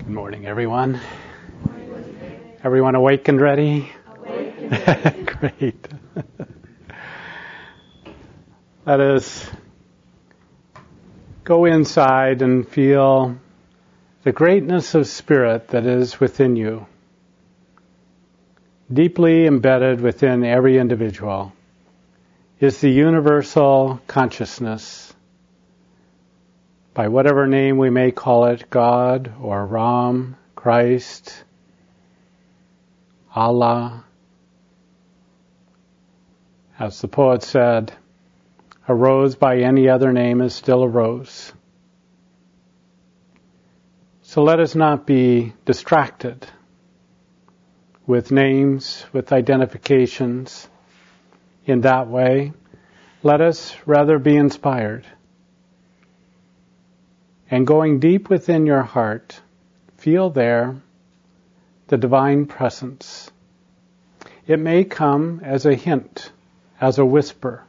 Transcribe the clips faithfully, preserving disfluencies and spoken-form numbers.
Good morning, everyone. Everyone awake and ready? Awake and ready. Great. Let us go inside and feel the greatness of spirit that is within you, deeply embedded within every individual, is the universal consciousness. By whatever name we may call it, God or Ram, Christ, Allah. As the poet said, a rose by any other name is still a rose. So let us not be distracted with names, with identifications in that way. Let us rather be inspired. And going deep within your heart, feel there the divine presence. It may come as a hint, as a whisper,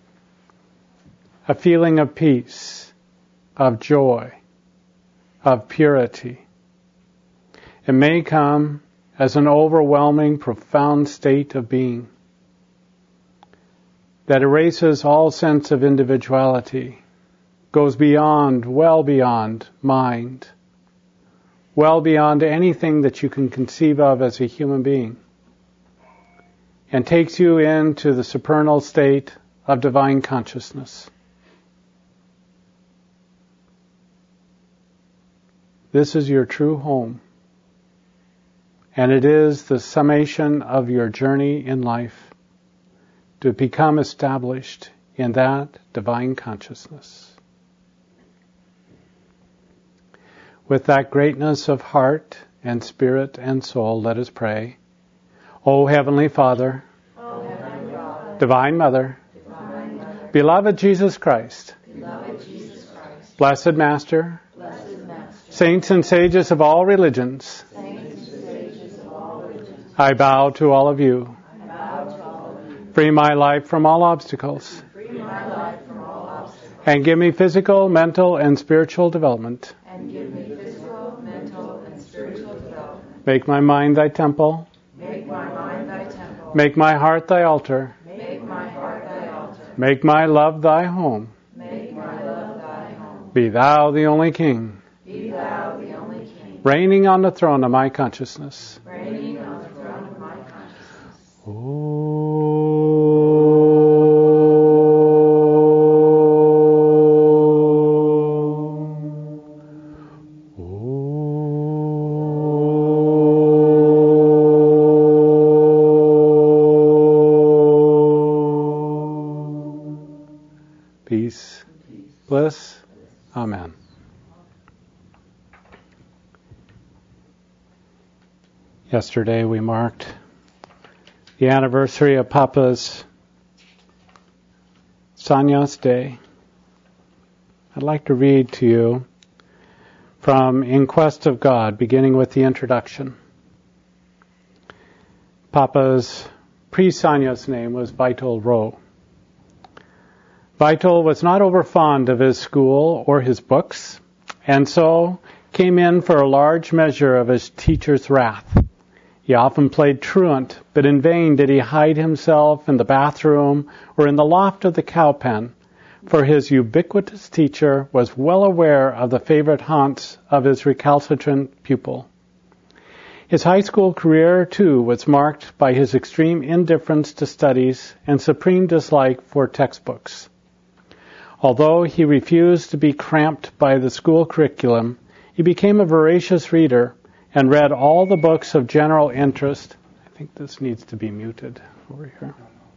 a feeling of peace, of joy, of purity. It may come as an overwhelming, profound state of being that erases all sense of individuality, goes beyond, well beyond mind, well beyond anything that you can conceive of as a human being, and takes you into the supernal state of divine consciousness. This is your true home, and it is the summation of your journey in life to become established in that divine consciousness. With that greatness of heart and spirit and soul, let us pray. O Heavenly Father, O Heavenly Father, Divine Mother, Divine Mother, Beloved Jesus Christ, Beloved Jesus Christ, Blessed Master, Blessed Master, Saints and Sages of all religions, Saints and Sages of all religions, I bow to all of you. I bow to all of you. Free my life from all obstacles, Free my life from all obstacles, and give me physical, mental, and spiritual development. and give me physical, mental, and spiritual development. Make my mind thy temple, Make my mind thy temple. make my heart thy altar, Make my heart thy altar. make my love thy home. Make my love thy home. Be thou the only King, Be thou the only King, reigning on the throne of my consciousness. reigning on the throne of my consciousness. Peace, bliss, amen. Yesterday we marked the anniversary of Papa's Sannyas Day. I'd like to read to you from In Quest of God, beginning with the introduction. Papa's pre-Sannyas name was Vital Ro. Vital was not over fond of his school or his books, and so came in for a large measure of his teacher's wrath. He often played truant, but in vain did he hide himself in the bathroom or in the loft of the cow pen, for his ubiquitous teacher was well aware of the favorite haunts of his recalcitrant pupil. His high school career, too, was marked by his extreme indifference to studies and supreme dislike for textbooks. Although he refused to be cramped by the school curriculum, he became a voracious reader and read all the books of general interest. I think this needs to be muted over here.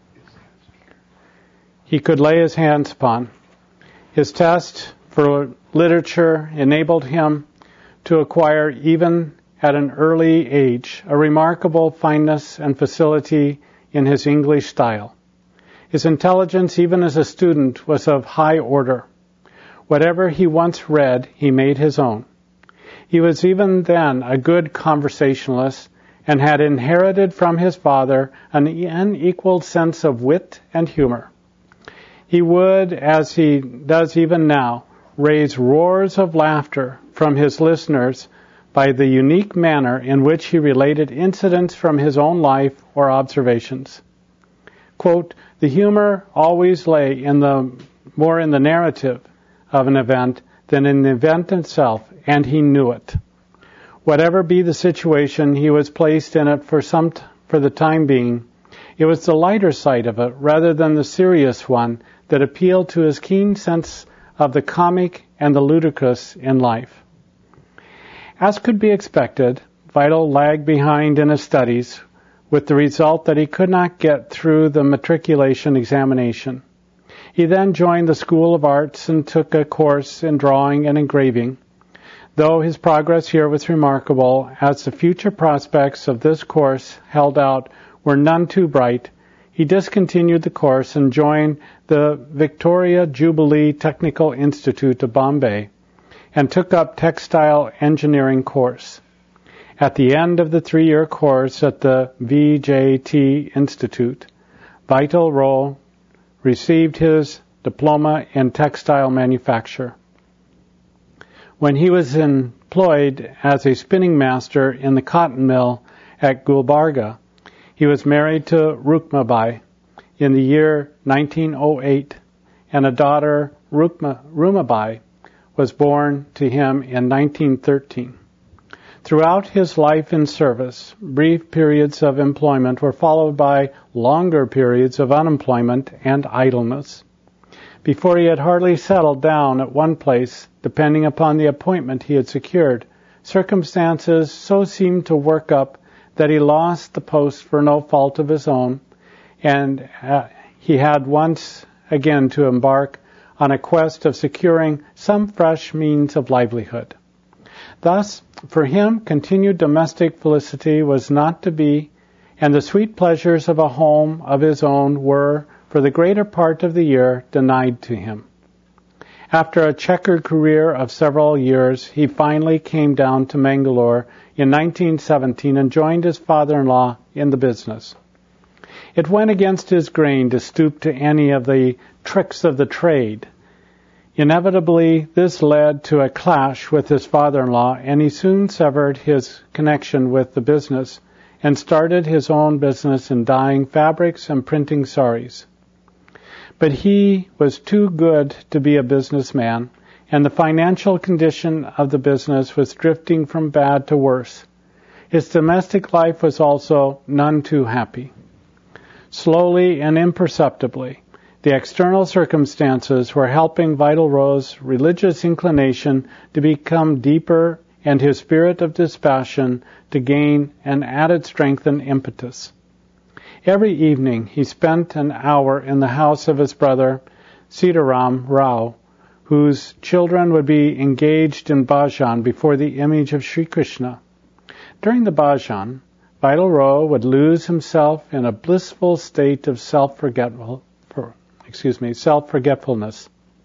He could lay his hands upon. His test for literature enabled him to acquire, even at an early age, a remarkable fineness and facility in his English style. His intelligence, even as a student, was of high order. Whatever he once read, he made his own. He was even then a good conversationalist and had inherited from his father an unequaled sense of wit and humor. He would, as he does even now, raise roars of laughter from his listeners by the unique manner in which he related incidents from his own life or observations. Quote, the humor always lay in the more in the narrative of an event than in the event itself, and he knew it. Whatever be the situation, he was placed in it for some t- for the time being. It was the lighter side of it, rather than the serious one, that appealed to his keen sense of the comic and the ludicrous in life. As could be expected, Vital lagged behind in his studies, with the result that he could not get through the matriculation examination. He then joined the School of Arts and took a course in drawing and engraving. Though his progress here was remarkable, as the future prospects of this course held out were none too bright, he discontinued the course and joined the Victoria Jubilee Technical Institute of Bombay and took up textile engineering course. At the end of the three-year course at the V J T Institute, Vital Rowe received his diploma in textile manufacture. When he was employed as a spinning master in the cotton mill at Gulbarga, he was married to Rukmabai in the year nineteen oh eight, and a daughter, Rukma, Rumabai, was born to him in nineteen thirteen. Throughout his life in service, brief periods of employment were followed by longer periods of unemployment and idleness. Before he had hardly settled down at one place, depending upon the appointment he had secured, circumstances so seemed to work up that he lost the post for no fault of his own, and uh, he had once again to embark on a quest of securing some fresh means of livelihood. Thus, for him, continued domestic felicity was not to be, and the sweet pleasures of a home of his own were, for the greater part of the year, denied to him. After a checkered career of several years, he finally came down to Mangalore in nineteen seventeen and joined his father-in-law in the business. It went against his grain to stoop to any of the tricks of the trade. Inevitably, this led to a clash with his father-in-law, and he soon severed his connection with the business and started his own business in dyeing fabrics and printing saris. But he was too good to be a businessman, and the financial condition of the business was drifting from bad to worse. His domestic life was also none too happy. Slowly and imperceptibly, the external circumstances were helping Vital Rowe's religious inclination to become deeper and his spirit of dispassion to gain an added strength and impetus. Every evening he spent an hour in the house of his brother, Sitaram Rao, whose children would be engaged in bhajan before the image of Sri Krishna. During the bhajan, Vital Rowe would lose himself in a blissful state of self-forgetful, excuse me, self-forgetfulness.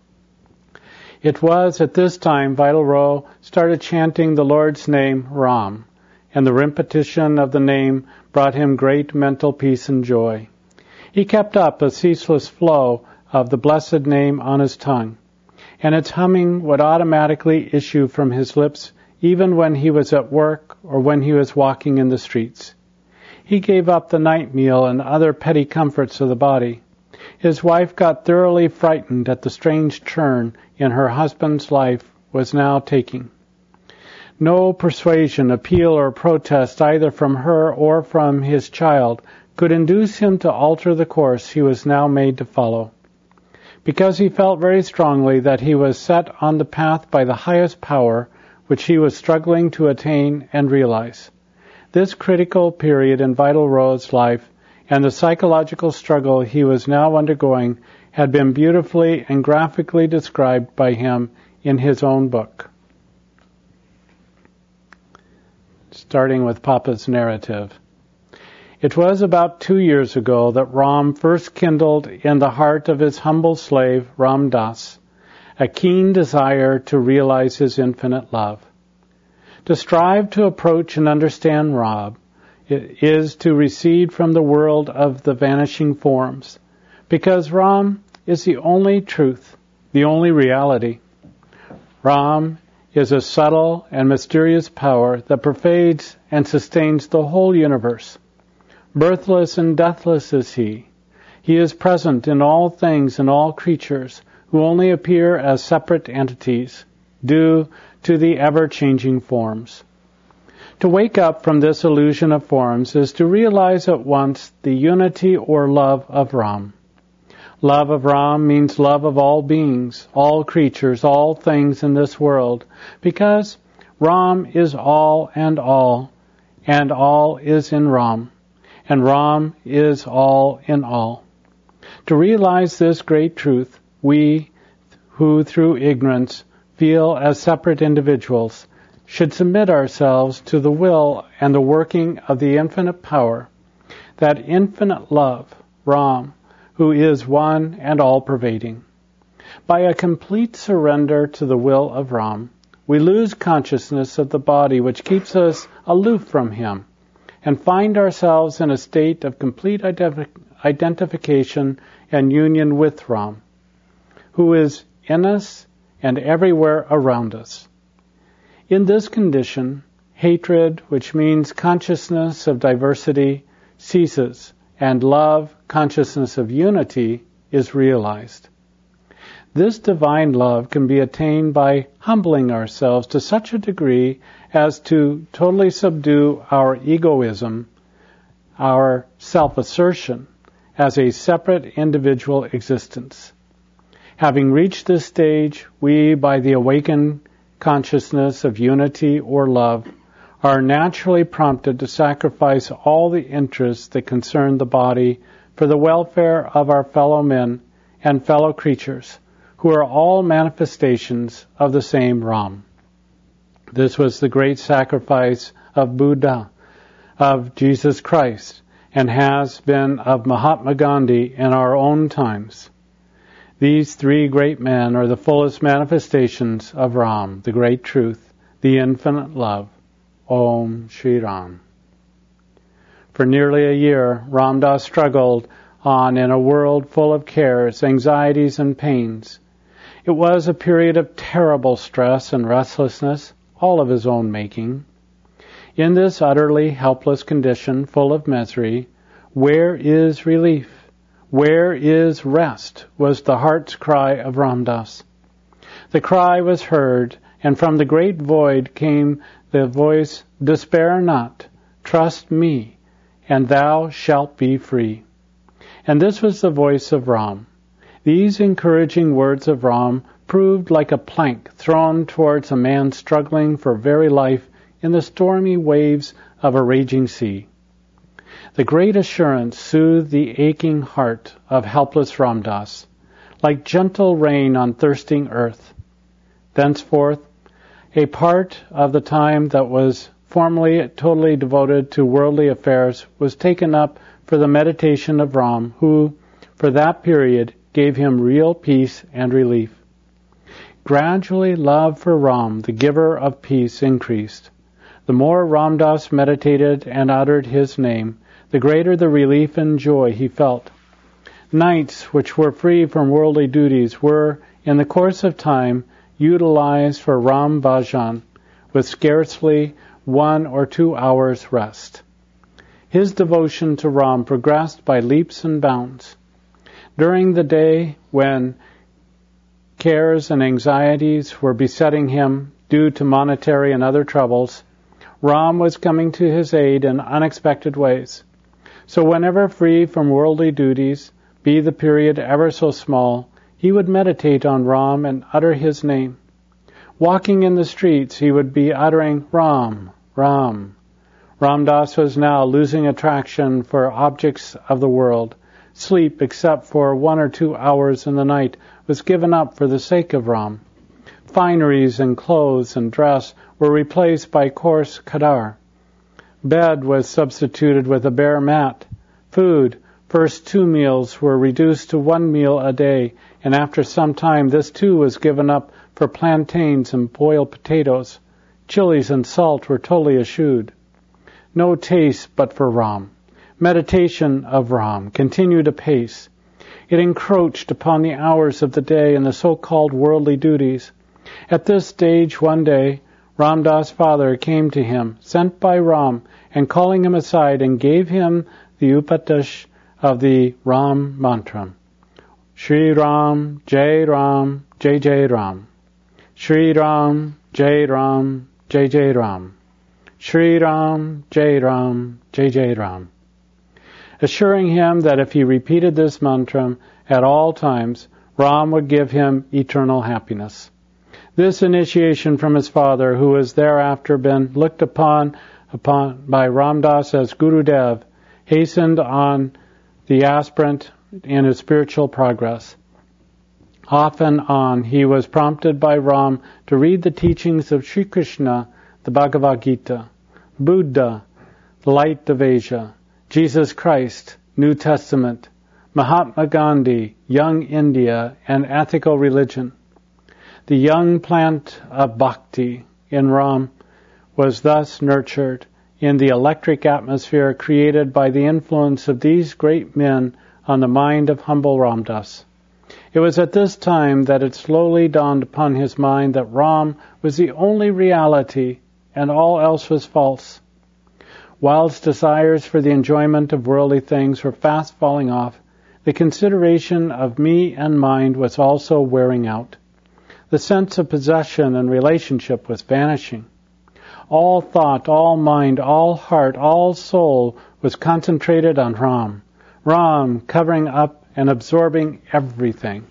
It was at this time Vital Rowe started chanting the Lord's name, Ram, and the repetition of the name brought him great mental peace and joy. He kept up a ceaseless flow of the blessed name on his tongue, and its humming would automatically issue from his lips even when he was at work or when he was walking in the streets. He gave up the night meal and other petty comforts of the body. His wife got thoroughly frightened at the strange turn in her husband's life was now taking. No persuasion, appeal, or protest either from her or from his child could induce him to alter the course he was now made to follow, because he felt very strongly that he was set on the path by the highest power which he was struggling to attain and realize. This critical period in Vital Rowe's life and the psychological struggle he was now undergoing had been beautifully and graphically described by him in his own book. Starting with Papa's narrative. It was about two years ago that Ram first kindled in the heart of his humble slave, Ram Das, a keen desire to realize his infinite love. To strive to approach and understand Ram is to recede from the world of the vanishing forms, because Ram is the only truth, the only reality. Ram is a subtle and mysterious power that pervades and sustains the whole universe. Birthless and deathless is he. He is present in all things and all creatures, who only appear as separate entities, due to the ever-changing forms. To wake up from this illusion of forms is to realize at once the unity or love of Ram. Love of Ram means love of all beings, all creatures, all things in this world, because Ram is all and all, and all is in Ram, and Ram is all in all. To realize this great truth, we, who through ignorance feel as separate individuals, should submit ourselves to the will and the working of the infinite power, that infinite love, Ram, who is one and all-pervading. By a complete surrender to the will of Ram, we lose consciousness of the body which keeps us aloof from him, and find ourselves in a state of complete identif- identification and union with Ram, who is in us and everywhere around us. In this condition, hatred, which means consciousness of diversity, ceases, and love, consciousness of unity, is realized. This divine love can be attained by humbling ourselves to such a degree as to totally subdue our egoism, our self-assertion, as a separate individual existence. Having reached this stage, we, by the awakened consciousness of unity or love, are naturally prompted to sacrifice all the interests that concern the body for the welfare of our fellow men and fellow creatures, who are all manifestations of the same Ram. This was the great sacrifice of Buddha, of Jesus Christ, and has been of Mahatma Gandhi in our own times. These three great men are the fullest manifestations of Ram, the great truth, the infinite love. Om Shri Ram. For nearly a year, Ram Das struggled on in a world full of cares, anxieties, and pains. It was a period of terrible stress and restlessness, all of his own making. In this utterly helpless condition, full of misery, where is relief? Where is rest? Was the heart's cry of Ram Das. The cry was heard, and from the great void came the voice, "Despair not, trust me, and thou shalt be free." And this was the voice of Ram. These encouraging words of Ram proved like a plank thrown towards a man struggling for very life in the stormy waves of a raging sea. The great assurance soothed the aching heart of helpless Ram Das, like gentle rain on thirsting earth. Thenceforth, a part of the time that was formerly totally devoted to worldly affairs was taken up for the meditation of Ram, who, for that period, gave him real peace and relief. Gradually, love for Ram, the giver of peace, increased. The more Ram Das meditated and uttered his name, the greater the relief and joy he felt. Nights which were free from worldly duties were, in the course of time, utilized for Ram Bhajan, with scarcely one or two hours' rest. His devotion to Ram progressed by leaps and bounds. During the day, when cares and anxieties were besetting him due to monetary and other troubles, Ram was coming to his aid in unexpected ways. So whenever free from worldly duties, be the period ever so small, he would meditate on Ram and utter his name. Walking in the streets, he would be uttering Ram, Ram. Ram Das was now losing attraction for objects of the world. Sleep, except for one or two hours in the night, was given up for the sake of Ram. Fineries and clothes and dress were replaced by coarse khadar. Bed was substituted with a bare mat. Food, first two meals, were reduced to one meal a day, and after some time this too was given up for plantains and boiled potatoes. Chilies and salt were totally eschewed. No taste but for Ram. Meditation of Ram continued apace. It encroached upon the hours of the day and the so-called worldly duties. At this stage, one day, Ram Dass' father came to him, sent by Ram, and calling him aside, and gave him the upadesh of the Ram mantra. Shri Ram, Jai Ram, Jai Jai Ram. Shri Ram, Jai Ram, Jai Jai Ram. Shri Ram, Jai Ram, Jai Jai Ram. Assuring him that if he repeated this mantra at all times, Ram would give him eternal happiness. This initiation from his father, who has thereafter been looked upon, upon by Ram Dass as Gurudev, hastened on the aspirant in his spiritual progress. Off and on, he was prompted by Ram to read the teachings of Sri Krishna, the Bhagavad Gita, Buddha, the Light of Asia, Jesus Christ, New Testament, Mahatma Gandhi, Young India, and Ethical Religion. The young plant of bhakti in Ram was thus nurtured in the electric atmosphere created by the influence of these great men on the mind of humble Ram Dass. It was at this time that it slowly dawned upon his mind that Ram was the only reality and all else was false. Whilst desires for the enjoyment of worldly things were fast falling off, the consideration of me and mind was also wearing out. The sense of possession and relationship was vanishing. All thought, all mind, all heart, all soul was concentrated on Ram. Ram covering up and absorbing everything.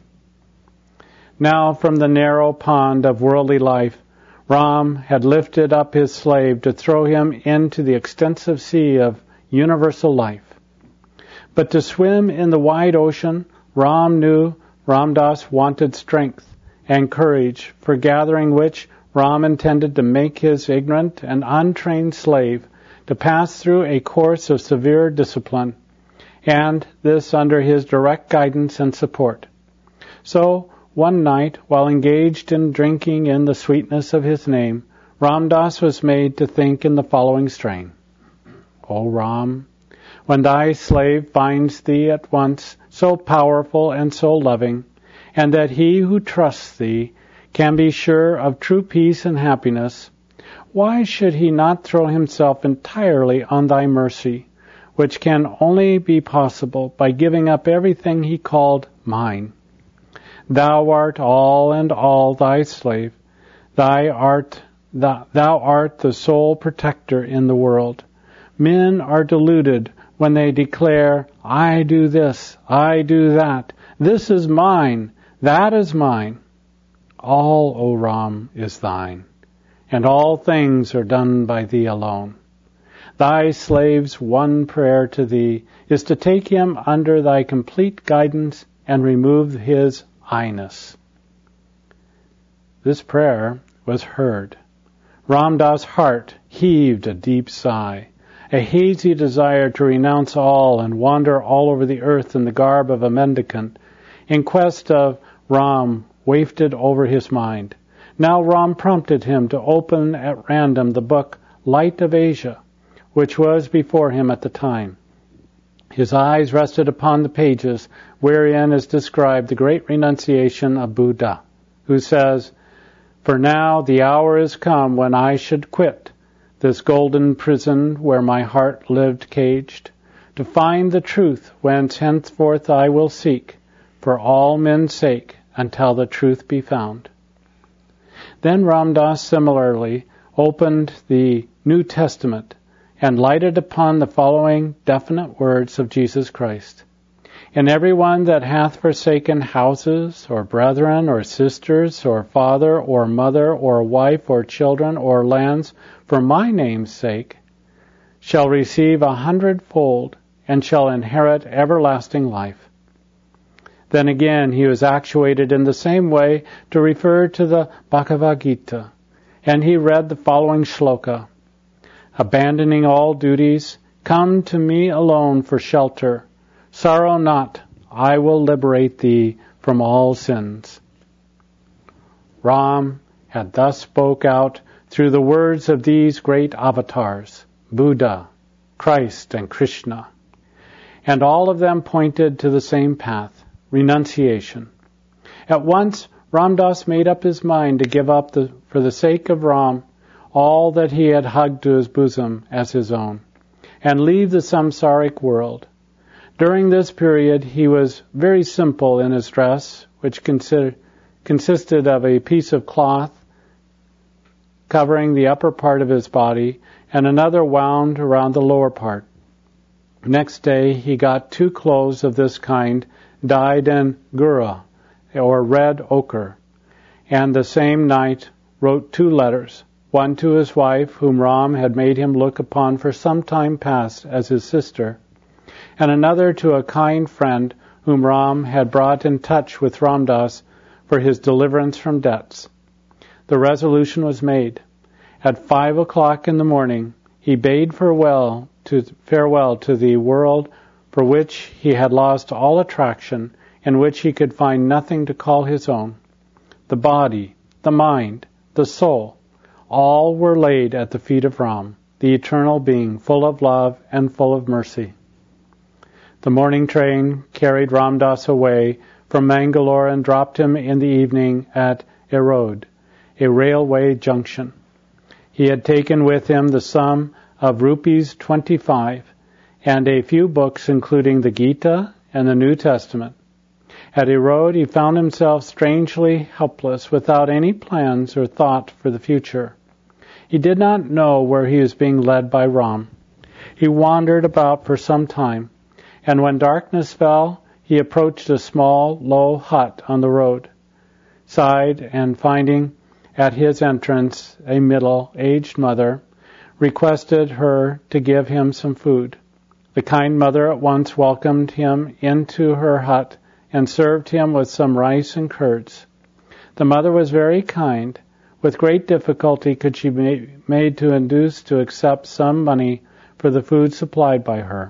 Now from the narrow pond of worldly life, Ram had lifted up his slave to throw him into the extensive sea of universal life. But to swim in the wide ocean, Ram knew Ram Dass wanted strength and courage, for gathering which Ram intended to make his ignorant and untrained slave to pass through a course of severe discipline, and this under his direct guidance and support. So, one night, while engaged in drinking in the sweetness of his name, Ram Dass was made to think in the following strain. O Ram, when thy slave finds thee at once so powerful and so loving, and that he who trusts thee can be sure of true peace and happiness, why should he not throw himself entirely on thy mercy, which can only be possible by giving up everything he called mine? Thou art all and all thy slave. Thy art, thou, thou art the sole protector in the world. Men are deluded when they declare, I do this, I do that, this is mine, that is mine. All, O Ram, is thine, and all things are done by thee alone. Thy slave's one prayer to thee is to take him under thy complete guidance and remove his I-ness. This prayer was heard. Ram Dass' heart heaved a deep sigh. A hazy desire to renounce all and wander all over the earth in the garb of a mendicant in quest of Ram wafted over his mind. Now Ram prompted him to open at random the book Light of Asia, which was before him at the time. His eyes rested upon the pages wherein is described the great renunciation of Buddha, who says, For now the hour is come when I should quit this golden prison where my heart lived caged, to find the truth whence henceforth I will seek, for all men's sake, until the truth be found. Then Ram Dass similarly opened the New Testament and lighted upon the following definite words of Jesus Christ. And every one that hath forsaken houses, or brethren, or sisters, or father, or mother, or wife, or children, or lands, for my name's sake, shall receive a hundredfold, and shall inherit everlasting life. Then again he was actuated in the same way to refer to the Bhagavad Gita, and he read the following shloka. Abandoning all duties, come to me alone for shelter. Sorrow not, I will liberate thee from all sins. Ram had thus spoke out through the words of these great avatars, Buddha, Christ, and Krishna, and all of them pointed to the same path, renunciation. At once, Ram Das made up his mind to give up, the, for the sake of Ram, all that he had hugged to his bosom as his own, and leave the samsaric world. During this period, he was very simple in his dress, which consider, consisted of a piece of cloth covering the upper part of his body and another wound around the lower part. Next day, he got two clothes of this kind dyed in gura, or red ochre, and the same night wrote two letters, one to his wife, whom Ram had made him look upon for some time past as his sister, and another to a kind friend whom Ram had brought in touch with Ram Das for his deliverance from debts. The resolution was made. At five o'clock in the morning, he bade farewell to, farewell to the world for which he had lost all attraction, in which he could find nothing to call his own. The body, the mind, the soul, all were laid at the feet of Ram, the eternal being, full of love and full of mercy. The morning train carried Ram Das away from Mangalore and dropped him in the evening at Erode, a railway junction. He had taken with him the sum of rupees twenty-five and a few books including the Gita and the New Testament. At Erode he found himself strangely helpless, without any plans or thought for the future. He did not know where he was being led by Ram. He wandered about for some time, and when darkness fell, he approached a small, low hut on the road side, and finding at his entrance a middle-aged mother, requested her to give him some food. The kind mother at once welcomed him into her hut and served him with some rice and curds. The mother was very kind. With great difficulty could she be made to induce to accept some money for the food supplied by her.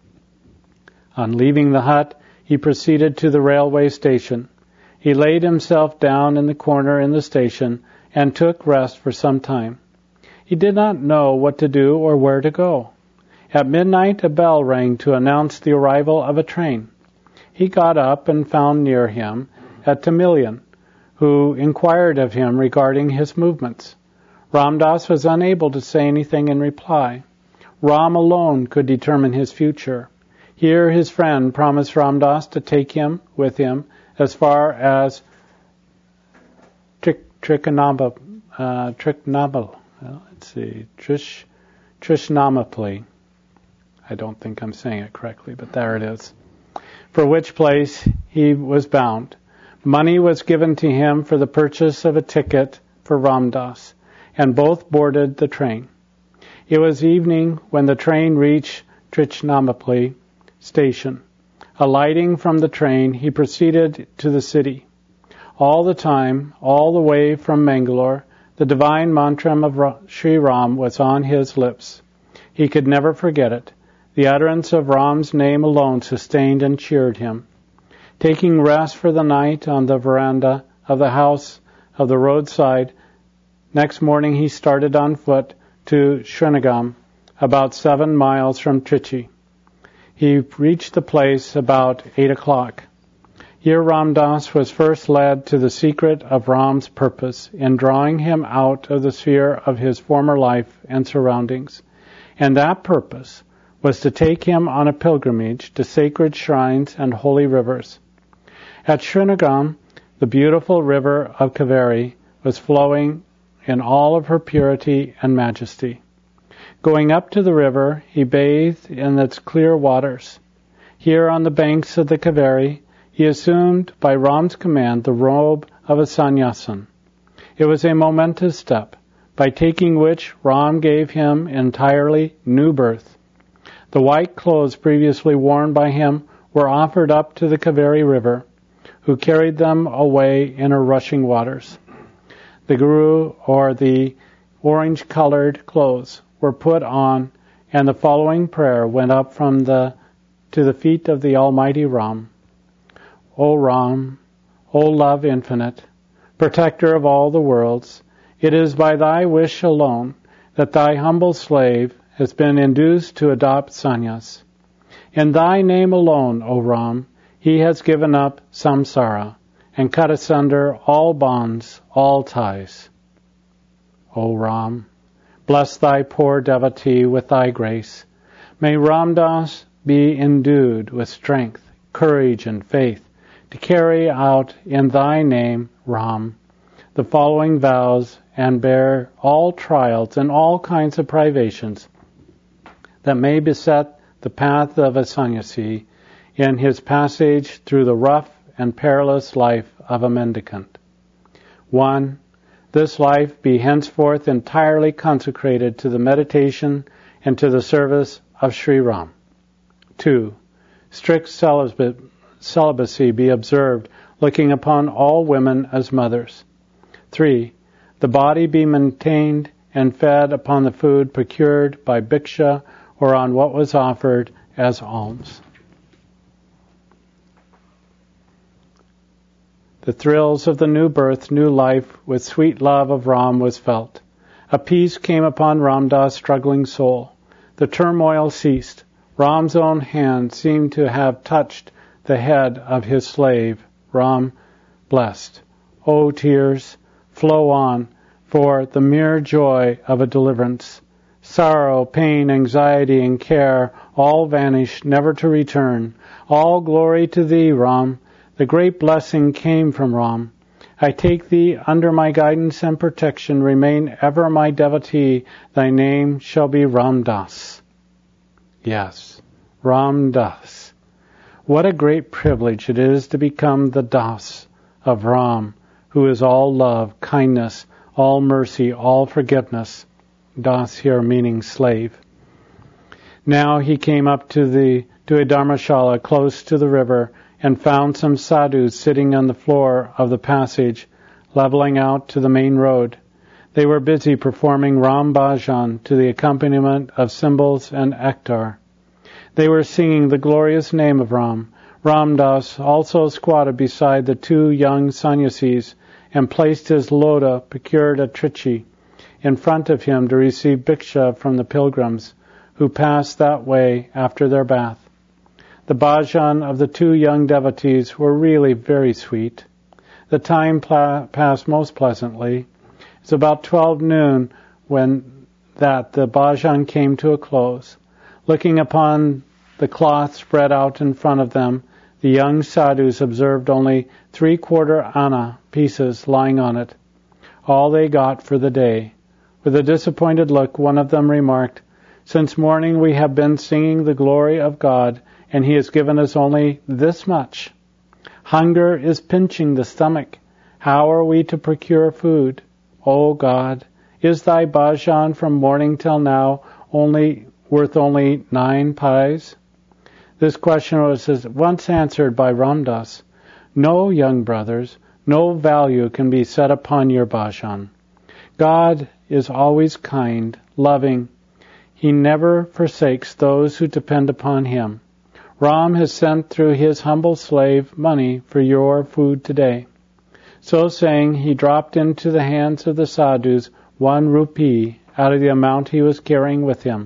On leaving the hut, he proceeded to the railway station. He laid himself down in the corner in the station and took rest for some time. He did not know what to do or where to go. At midnight, a bell rang to announce the arrival of a train. He got up and found near him a Tamilian, who inquired of him regarding his movements. Ram Das was unable to say anything in reply. Ram alone could determine his future. Here his friend promised Ram Das to take him with him as far as Trichonama, uh, Trichnama, well, let's see, Trish, Trishnamapli. I don't think I'm saying it correctly, but there it is. For which place he was bound. Money was given to him for the purchase of a ticket for Ram Das, and both boarded the train. It was evening when the train reached Trichnamapli station. Alighting from the train, he proceeded to the city. All the time, all the way from Mangalore, the divine mantra of Sri Ram was on his lips. He could never forget it. The utterance of Ram's name alone sustained and cheered him. Taking rest for the night on the veranda of the house of the roadside, next morning he started on foot to Srinagar, about seven miles from Trichy. He reached the place about eight o'clock. Here Ram Das was first led to the secret of Ram's purpose in drawing him out of the sphere of his former life and surroundings. And that purpose was to take him on a pilgrimage to sacred shrines and holy rivers. At Srinagar, the beautiful river of Kaveri was flowing in all of her purity and majesty. Going up to the river, he bathed in its clear waters. Here on the banks of the Kaveri, he assumed by Ram's command the robe of a sannyasin. It was a momentous step, by taking which Ram gave him entirely new birth. The white clothes previously worn by him were offered up to the Kaveri river, who carried them away in her rushing waters. The Guru, or the orange-colored clothes, were put on, and the following prayer went up from the to the feet of the Almighty Ram. O Ram, O love infinite, protector of all the worlds, it is by thy wish alone that thy humble slave has been induced to adopt sannyas. In thy name alone, O Ram, he has given up samsara, and cut asunder all bonds, all ties. O Ram, bless thy poor devotee with thy grace. May Ram Das be endued with strength, courage, and faith to carry out in thy name, Ram, the following vows and bear all trials and all kinds of privations that may beset the path of a sannyasi in his passage through the rough and perilous life of a mendicant. One, this life be henceforth entirely consecrated to the meditation and to the service of Sri Ram. Two, strict celibacy be observed, looking upon all women as mothers. Three, the body be maintained and fed upon the food procured by bhiksha or on what was offered as alms. The thrills of the new birth, new life, with sweet love of Ram was felt. A peace came upon Ram Das' struggling soul. The turmoil ceased. Ram's own hand seemed to have touched the head of his slave. Ram blessed. O tears, flow on, for the mere joy of a deliverance. Sorrow, pain, anxiety, and care all vanish, never to return. All glory to thee, Ram. The great blessing came from Ram. I take thee under my guidance and protection. Remain ever my devotee. Thy name shall be Ram Das. Yes, Ram Das. What a great privilege it is to become the Das of Ram, who is all love, kindness, all mercy, all forgiveness. Das here meaning slave. Now he came up to the to a dharmashala close to the river and found some sadhus sitting on the floor of the passage, leveling out to the main road. They were busy performing Ram Bhajan to the accompaniment of cymbals and ektar. They were singing the glorious name of Ram. Ram Das also squatted beside the two young sannyasis and placed his loda, procured at Trichy, in front of him to receive bhiksha from the pilgrims who passed that way after their bath. The bhajan of the two young devotees were really very sweet. The time pla- passed most pleasantly. It's about twelve noon when that the bhajan came to a close. Looking upon the cloth spread out in front of them, the young sadhus observed only three-quarter anna pieces lying on it, all they got for the day. With a disappointed look, one of them remarked, "Since morning we have been singing the glory of God, and He has given us only this much. Hunger is pinching the stomach. How are we to procure food? O God, is thy bhajan from morning till now only worth only nine pies?" This question was once answered by Ram Das. No, young brothers, no value can be set upon your bhajan. God is always kind, loving. He never forsakes those who depend upon Him. Ram has sent through his humble slave money for your food today. So saying, he dropped into the hands of the sadhus one rupee out of the amount he was carrying with him.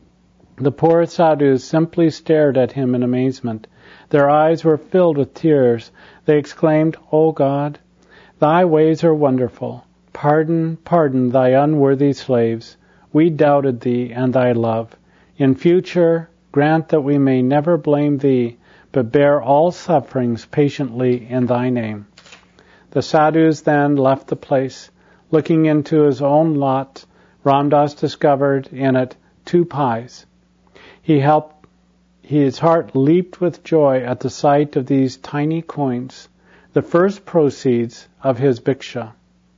The poor sadhus simply stared at him in amazement. Their eyes were filled with tears. They exclaimed, "O God, thy ways are wonderful. Pardon, pardon thy unworthy slaves. We doubted thee and thy love. In future, grant that we may never blame thee, but bear all sufferings patiently in thy name." The sadhus then left the place. Looking into his own lot, Ram Das discovered in it two pies. He helped, his heart leaped with joy at the sight of these tiny coins, the first proceeds of his bhiksha.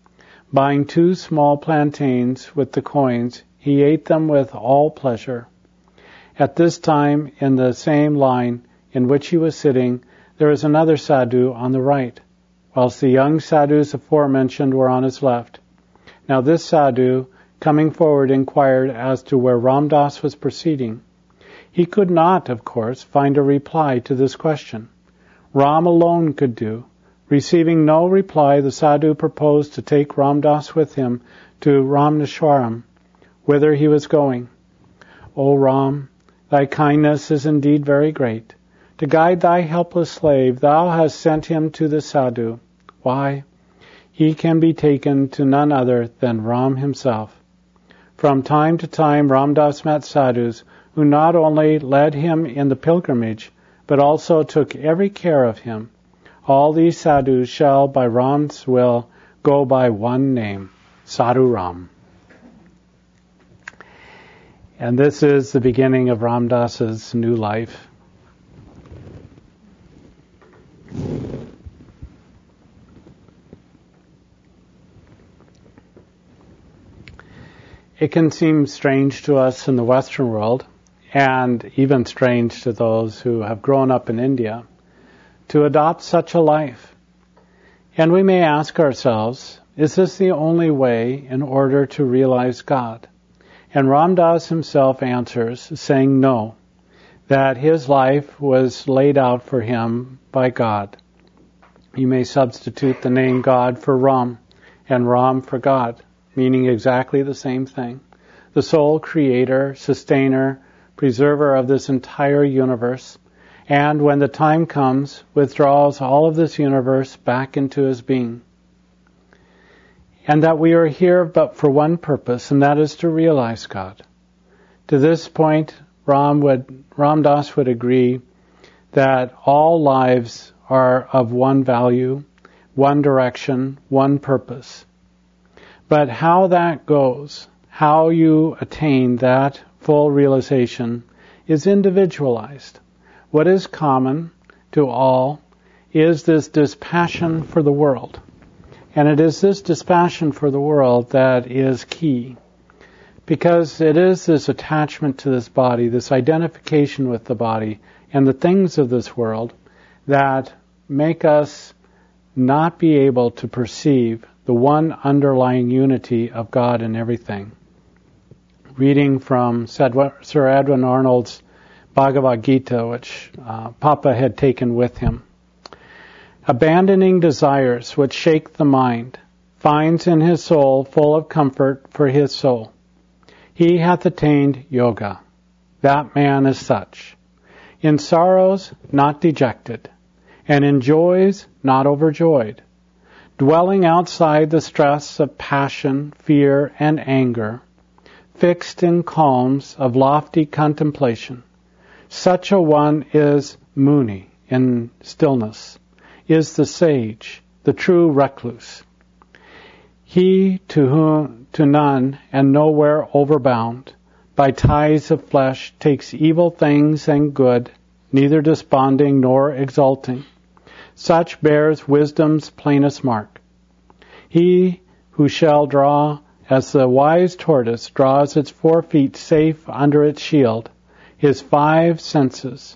Buying two small plantains with the coins, he ate them with all pleasure. At this time, in the same line in which he was sitting, there was another sadhu on the right, whilst the young sadhus aforementioned were on his left. Now this sadhu, coming forward, inquired as to where Ram Das was proceeding. He could not, of course, find a reply to this question. Ram alone could do. Receiving no reply, the sadhu proposed to take Ram Das with him to Ramneshwaram, whither he was going. "O Ram, thy kindness is indeed very great. To guide thy helpless slave, thou hast sent him to the sadhu. Why? He can be taken to none other than Ram himself. From time to time, Ram Das met sadhus who not only led him in the pilgrimage, but also took every care of him. All these sadhus shall, by Ram's will, go by one name, Sadhu Ram. And this is the beginning of Ram Das's new life. It can seem strange to us in the Western world, and even strange to those who have grown up in India, to adopt such a life. And we may ask ourselves, is this the only way in order to realize God? And Ram Das himself answers, saying no, that his life was laid out for him by God. You may substitute the name God for Ram, and Ram for God, meaning exactly the same thing. The sole creator, sustainer, preserver of this entire universe, and when the time comes, withdraws all of this universe back into his being. And that we are here but for one purpose, and that is to realize God. To this point, Ram would, Ram Das would agree that all lives are of one value, one direction, one purpose. But how that goes, how you attain that full realization, is individualized. What is common to all is this dispassion for the world. And it is this dispassion for the world that is key. Because it is this attachment to this body, this identification with the body, and the things of this world that make us not be able to perceive the one underlying unity of God in everything. Reading from Sir Edwin Arnold's Bhagavad Gita, which uh, Papa had taken with him. Abandoning desires which shake the mind, finds in his soul full of comfort for his soul. He hath attained yoga. That man is such. In sorrows, not dejected, and in joys, not overjoyed. Dwelling outside the stress of passion, fear, and anger, fixed in calms of lofty contemplation. Such a one is Muni in stillness, is the sage, the true recluse. He to whom, to none and nowhere overbound, by ties of flesh takes evil things and good, neither desponding nor exulting. Such bears wisdom's plainest mark. He who shall draw, as the wise tortoise draws its four feet safe under its shield, his five senses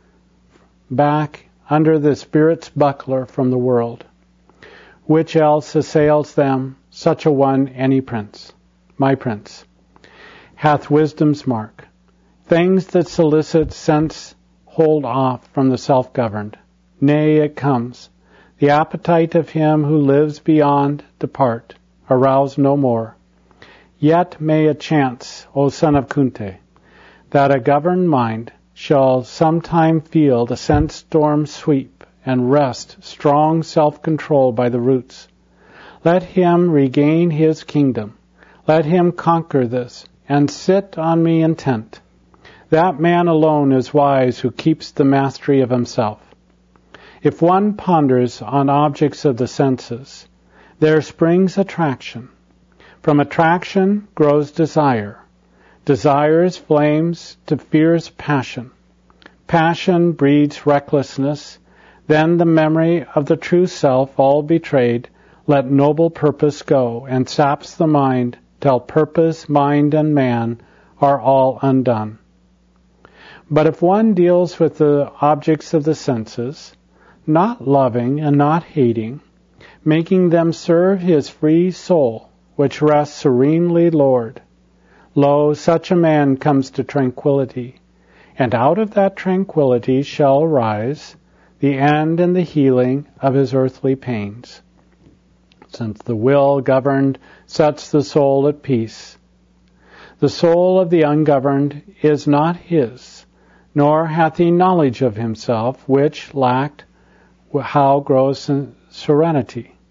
back under the spirit's buckler from the world, which else assails them, such a one any prince, my prince, hath wisdom's mark. Things that solicit sense hold off from the self-governed. Nay, it comes. The appetite of him who lives beyond depart, arouse no more. Yet may it chance, O son of Kunti, that a governed mind shall sometime feel the sense storm sweep and wrest strong self-control by the roots. Let him regain his kingdom. Let him conquer this, and sit on me intent. That man alone is wise who keeps the mastery of himself. If one ponders on objects of the senses, there springs attraction. From attraction grows desire. Desire flames to fierce passion. Passion breeds recklessness. Then the memory of the true self, all betrayed, let noble purpose go, and saps the mind, till purpose, mind, and man are all undone. But if one deals with the objects of the senses, not loving and not hating, making them serve his free soul, which rests serenely Lord, lo, such a man comes to tranquility, and out of that tranquility shall arise the end and the healing of his earthly pains. Since the will governed sets the soul at peace. The soul of the ungoverned is not his, nor hath he knowledge of himself, which lacked how grows serenity.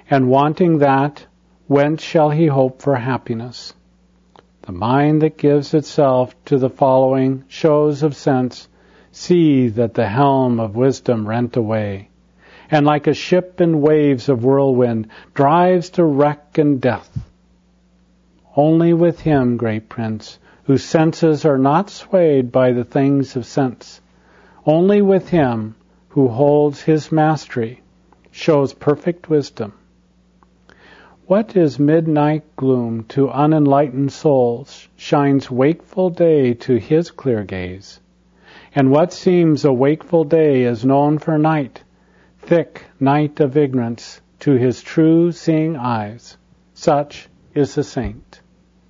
And wanting that, whence shall he hope for happiness? The mind that gives itself to the following shows of sense, see that the helm of wisdom rent away, and like a ship in waves of whirlwind, drives to wreck and death. Only with him, great prince, whose senses are not swayed by the things of sense, only with him who holds his mastery, shows perfect wisdom. What is midnight gloom to unenlightened souls shines wakeful day to his clear gaze. And what seems a wakeful day is known for night, thick night of ignorance to his true seeing eyes. Such is the saint.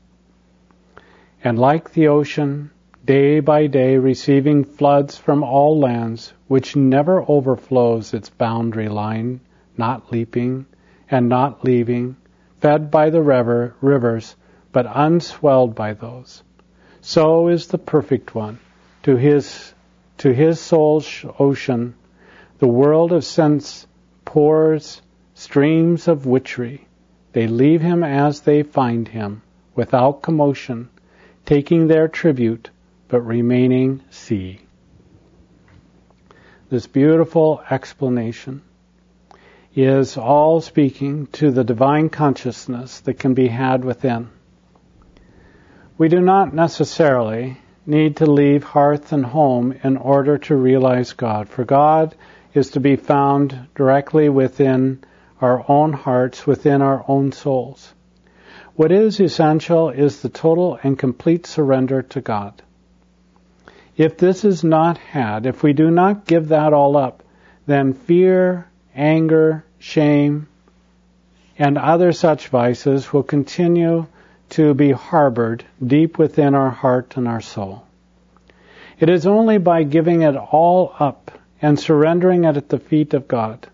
And like the ocean, day by day receiving floods from all lands, which never overflows its boundary line, not leaping and not leaving, fed by the river, rivers, but unswelled by those. So is the perfect one. To his, to his soul's ocean, the world of sense pours streams of witchery. They leave him as they find him, without commotion, taking their tribute, but remaining sea. This beautiful explanation is all speaking to the divine consciousness that can be had within. We do not necessarily need to leave hearth and home in order to realize God, for God is to be found directly within our own hearts, within our own souls. What is essential is the total and complete surrender to God. If this is not had, if we do not give that all up, then fear, anger, shame, and other such vices will continue to be harbored deep within our heart and our soul. It is only by giving it all up and surrendering it at the feet of God.